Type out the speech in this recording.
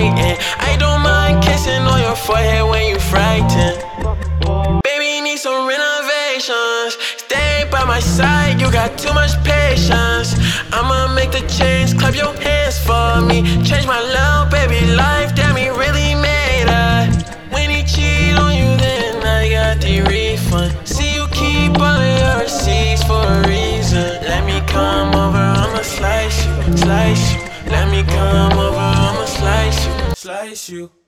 fighting. I don't mind kissing on your forehead when you frightened. Baby, need some renovations. Stay by my side, you got too much patience. I'ma make the change, clap your hands for me. Change my love, baby, life, damn, he really made her. When he cheat on you, then I got the refund. See, you keep all of your receipts for a reason. Let me come over, I'ma slice you, slice you. Let me come over, I'ma slice you, slice you.